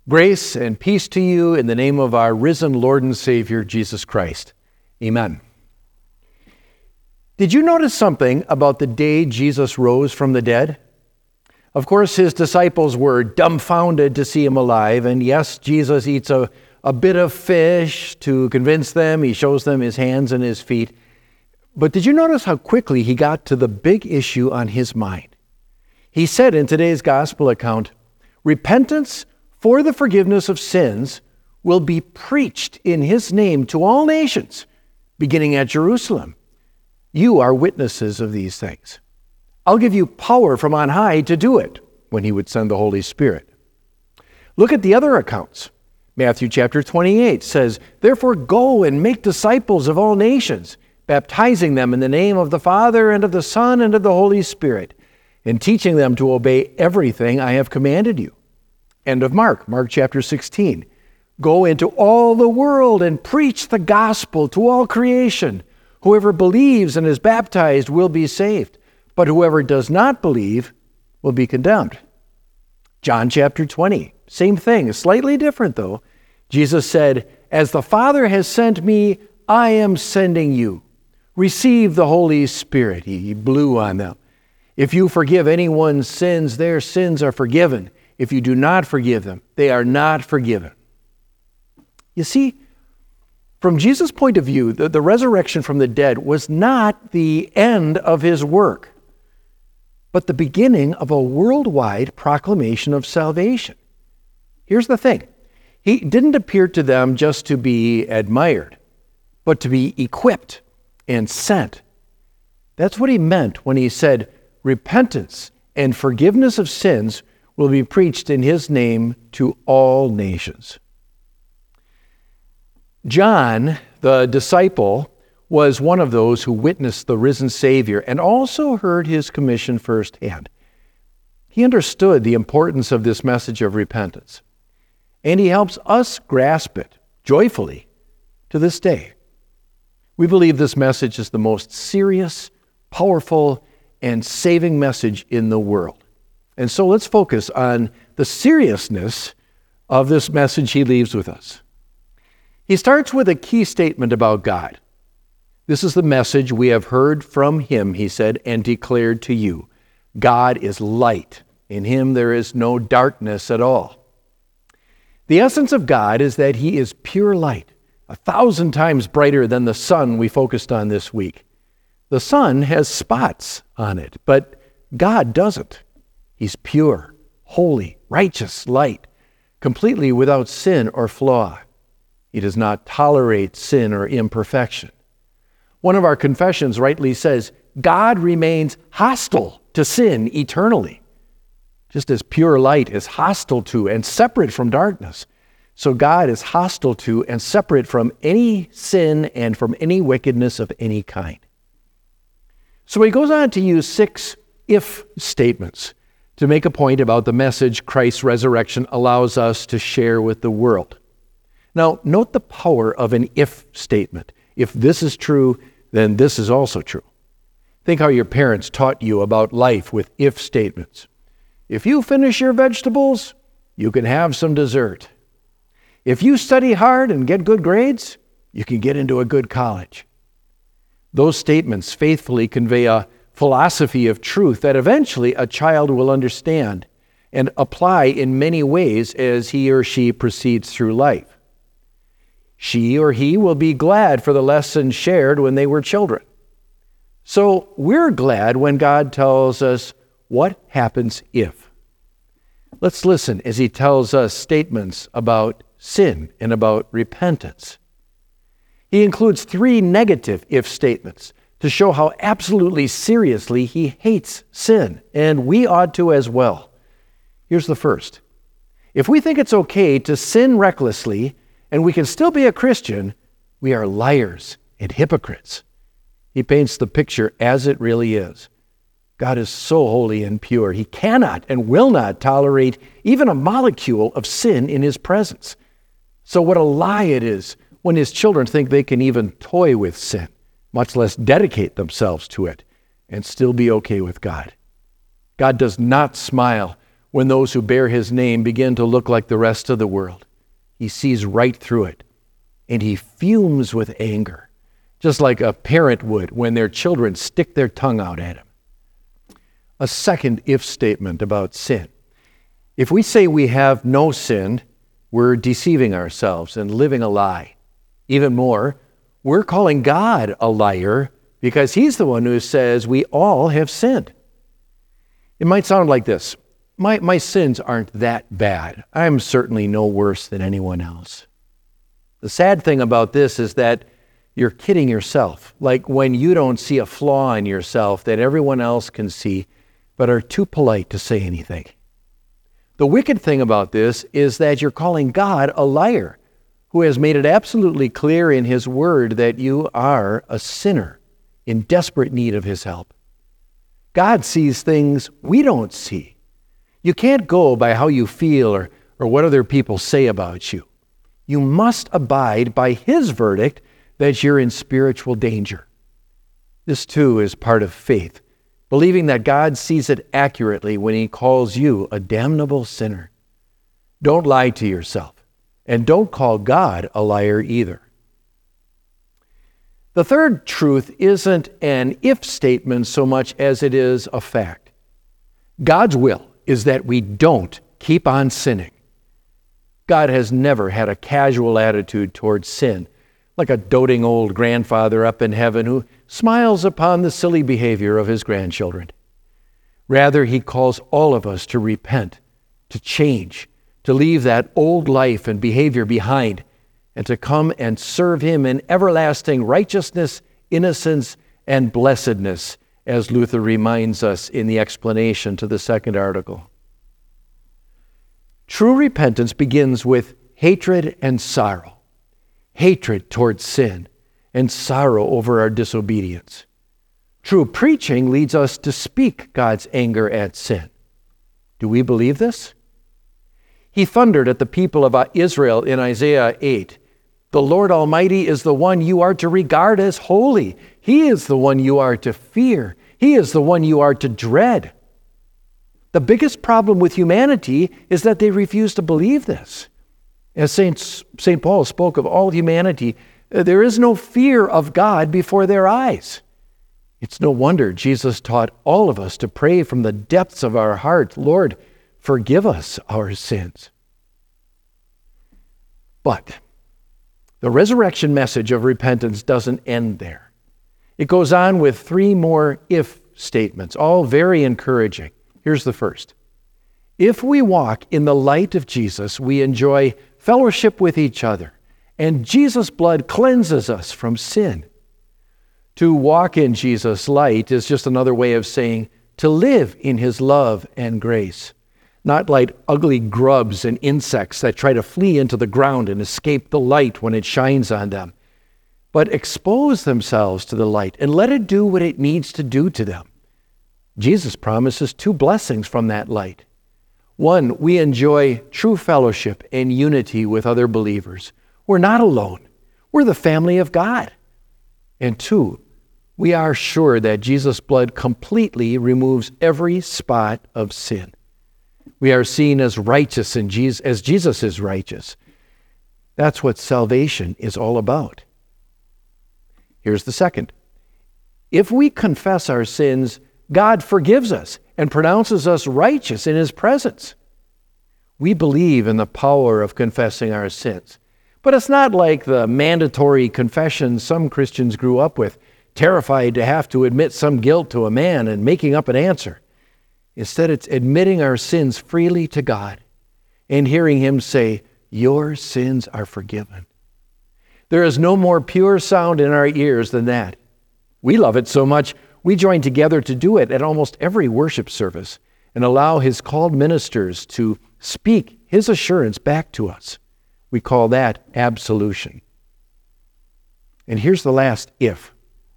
Grace and peace to you in the name of our risen Lord and Savior, Jesus Christ. Amen. Did you notice something about the day Jesus rose from the dead? Of course, his disciples were dumbfounded to see him alive, and yes, Jesus eats a bit of fish to convince them. He shows them his hands and his feet. But did you notice how quickly he got to the big issue on his mind? He said in today's gospel account, repentance for the forgiveness of sins will be preached in his name to all nations, beginning at Jerusalem. You are witnesses of these things. I'll give you power from on high to do it, when he would send the Holy Spirit. Look at the other accounts. Matthew chapter 28 says, therefore go and make disciples of all nations, baptizing them in the name of the Father and of the Son and of the Holy Spirit, and teaching them to obey everything I have commanded you. End of Mark chapter 16. Go into all the world and preach the gospel to all creation. Whoever believes and is baptized will be saved, but whoever does not believe will be condemned. John chapter 20, same thing, slightly different though. Jesus said, as the Father has sent me, I am sending you. Receive the Holy Spirit. He blew on them. If you forgive anyone's sins, their sins are forgiven. If you do not forgive them, they are not forgiven. You see, from Jesus' point of view, the resurrection from the dead was not the end of his work, but the beginning of a worldwide proclamation of salvation. Here's the thing. He didn't appear to them just to be admired, but to be equipped and sent. That's what he meant when he said, repentance and forgiveness of sins will be preached in his name to all nations. John, the disciple, was one of those who witnessed the risen Savior and also heard his commission firsthand. He understood the importance of this message of repentance, and he helps us grasp it joyfully to this day. We believe this message is the most serious, powerful, and saving message in the world. And so let's focus on the seriousness of this message he leaves with us. He starts with a key statement about God. This is the message we have heard from him, he said, and declared to you. God is light. In him there is no darkness at all. The essence of God is that he is pure light, 1,000 times brighter than the sun we focused on this week. The sun has spots on it, but God doesn't. He's pure, holy, righteous light, completely without sin or flaw. He does not tolerate sin or imperfection. One of our confessions rightly says, God remains hostile to sin eternally. Just as pure light is hostile to and separate from darkness, so God is hostile to and separate from any sin and from any wickedness of any kind. So he goes on to use 6 if statements to make a point about the message Christ's resurrection allows us to share with the world. Now, note the power of an if statement. If this is true, then this is also true. Think how your parents taught you about life with if statements. If you finish your vegetables, you can have some dessert. If you study hard and get good grades, you can get into a good college. Those statements faithfully convey a philosophy of truth that eventually a child will understand and apply in many ways as he or she proceeds through life. She or he will be glad for the lessons shared when they were children. So we're glad when God tells us what happens if. Let's listen as he tells us statements about sin and about repentance. He includes 3 negative if statements to show how absolutely seriously he hates sin, and we ought to as well. Here's the first. If we think it's okay to sin recklessly and we can still be a Christian, we are liars and hypocrites. He paints the picture as it really is. God is so holy and pure. He cannot and will not tolerate even a molecule of sin in his presence. So what a lie it is when his children think they can even toy with sin, much less dedicate themselves to it, and still be okay with God. God does not smile when those who bear his name begin to look like the rest of the world. He sees right through it, and he fumes with anger, just like a parent would when their children stick their tongue out at him. A second if statement about sin. If we say we have no sin, we're deceiving ourselves and living a lie. Even more, we're calling God a liar because he's the one who says we all have sinned. It might sound like this. My sins aren't that bad. I'm certainly no worse than anyone else. The sad thing about this is that you're kidding yourself, like when you don't see a flaw in yourself that everyone else can see, but are too polite to say anything. The wicked thing about this is that you're calling God a liar, who has made it absolutely clear in his word that you are a sinner in desperate need of his help. God sees things we don't see. You can't go by how you feel or what other people say about you. You must abide by his verdict that you're in spiritual danger. This too is part of faith, believing that God sees it accurately when he calls you a damnable sinner. Don't lie to yourself, and don't call God a liar either. The third truth isn't an if statement so much as it is a fact. God's will is that we don't keep on sinning. God has never had a casual attitude towards sin, like a doting old grandfather up in heaven who smiles upon the silly behavior of his grandchildren. Rather, he calls all of us to repent, to change, to leave that old life and behavior behind, and to come and serve him in everlasting righteousness, innocence, and blessedness, as Luther reminds us in the explanation to the second article. True repentance begins with hatred and sorrow. Hatred towards sin and sorrow over our disobedience. True preaching leads us to speak God's anger at sin. Do we believe this? He thundered at the people of Israel in Isaiah 8. The Lord Almighty is the one you are to regard as holy. He is the one you are to fear. He is the one you are to dread. The biggest problem with humanity is that they refuse to believe this. As St. Paul spoke of all humanity, there is no fear of God before their eyes. It's no wonder Jesus taught all of us to pray from the depths of our heart, Lord, forgive us our sins. But the resurrection message of repentance doesn't end there. It goes on with three more if statements, all very encouraging. Here's the first. If we walk in the light of Jesus, we enjoy fellowship with each other, and Jesus' blood cleanses us from sin. To walk in Jesus' light is just another way of saying to live in his love and grace, not like ugly grubs and insects that try to flee into the ground and escape the light when it shines on them, but expose themselves to the light and let it do what it needs to do to them. Jesus promises two blessings from that light. One, we enjoy true fellowship and unity with other believers. We're not alone. We're the family of God. And two, we are sure that Jesus' blood completely removes every spot of sin. We are seen as righteous as Jesus is righteous. That's what salvation is all about. Here's the second. If we confess our sins, God forgives us and pronounces us righteous in his presence. We believe in the power of confessing our sins. But it's not like the mandatory confession some Christians grew up with, terrified to have to admit some guilt to a man and making up an answer. Instead, it's admitting our sins freely to God and hearing him say, your sins are forgiven. There is no more pure sound in our ears than that. We love it so much, we join together to do it at almost every worship service and allow his called ministers to speak his assurance back to us. We call that absolution. And here's the last if.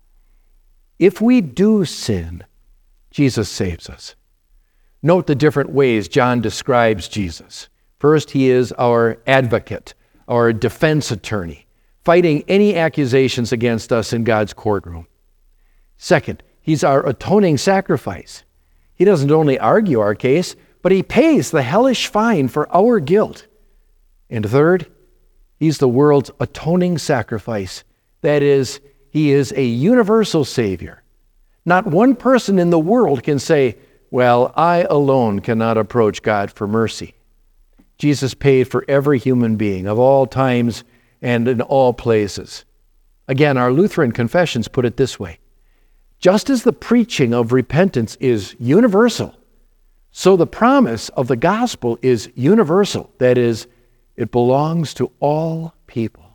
If we do sin, Jesus saves us. Note the different ways John describes Jesus. First, he is our advocate, our defense attorney, fighting any accusations against us in God's courtroom. Second, he's our atoning sacrifice. He doesn't only argue our case, but he pays the hellish fine for our guilt. And third, he's the world's atoning sacrifice. That is, he is a universal Savior. Not one person in the world can say, well, I alone cannot approach God for mercy. Jesus paid for every human being of all times and in all places. Again, our Lutheran confessions put it this way: just as the preaching of repentance is universal, so the promise of the gospel is universal. That is, it belongs to all people.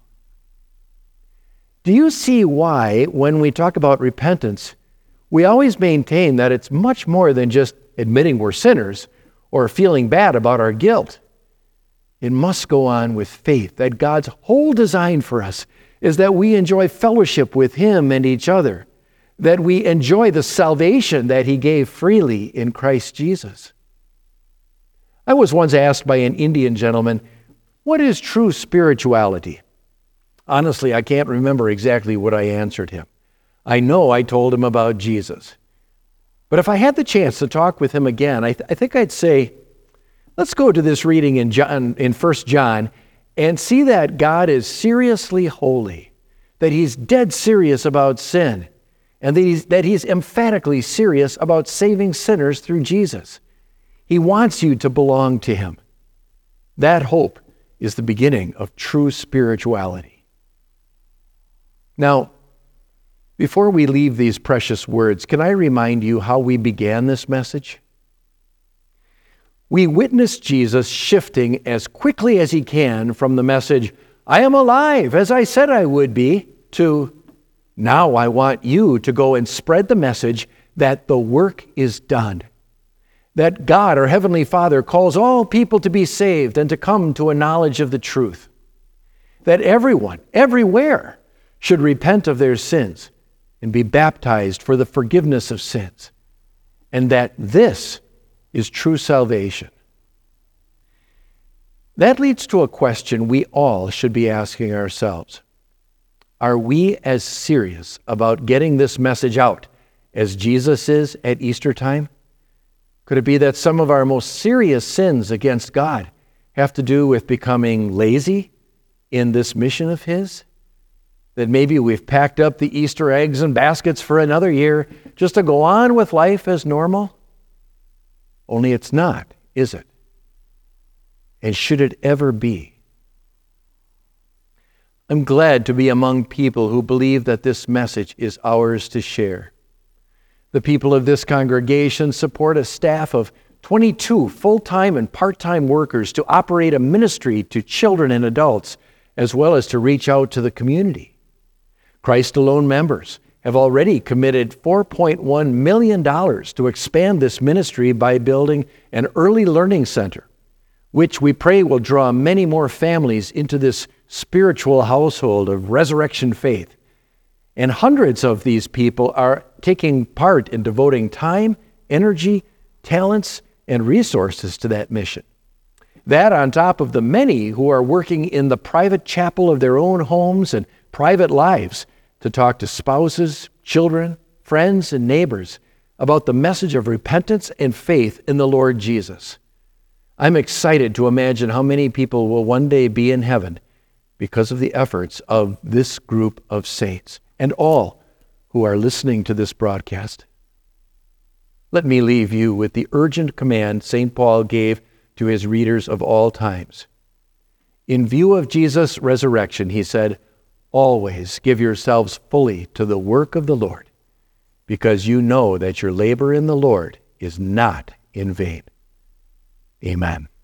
Do you see why, when we talk about repentance, we always maintain that it's much more than just admitting we're sinners or feeling bad about our guilt? It must go on with faith that God's whole design for us is that we enjoy fellowship with Him and each other, that we enjoy the salvation that He gave freely in Christ Jesus. I was once asked by an Indian gentleman, what is true spirituality? Honestly, I can't remember exactly what I answered him. I know I told him about Jesus. But if I had the chance to talk with him again, I think I'd say, let's go to this reading in 1 John and see that God is seriously holy, that He's dead serious about sin, and that He's emphatically serious about saving sinners through Jesus. He wants you to belong to Him. That hope is the beginning of true spirituality. Now, before we leave these precious words, can I remind you how we began this message? We witnessed Jesus shifting as quickly as He can from the message, I am alive, as I said I would be, to, now I want you to go and spread the message that the work is done. That God, our Heavenly Father, calls all people to be saved and to come to a knowledge of the truth. That everyone, everywhere, should repent of their sins and be baptized for the forgiveness of sins. And that this is true salvation. That leads to a question we all should be asking ourselves. Are we as serious about getting this message out as Jesus is at Easter time? Could it be that some of our most serious sins against God have to do with becoming lazy in this mission of His? That maybe we've packed up the Easter eggs and baskets for another year just to go on with life as normal? Only it's not, is it? And should it ever be? I'm glad to be among people who believe that this message is ours to share. The people of this congregation support a staff of 22 full-time and part-time workers to operate a ministry to children and adults, as well as to reach out to the community. Christ Alone members have already committed $4.1 million to expand this ministry by building an early learning center, which we pray will draw many more families into this spiritual household of resurrection faith. And hundreds of these people are taking part in devoting time, energy, talents, and resources to that mission. That on top of the many who are working in the private chapel of their own homes and private lives to talk to spouses, children, friends, and neighbors about the message of repentance and faith in the Lord Jesus. I'm excited to imagine how many people will one day be in heaven because of the efforts of this group of saints and all who are listening to this broadcast. Let me leave you with the urgent command St. Paul gave to his readers of all times. In view of Jesus' resurrection, he said, always give yourselves fully to the work of the Lord, because you know that your labor in the Lord is not in vain. Amen.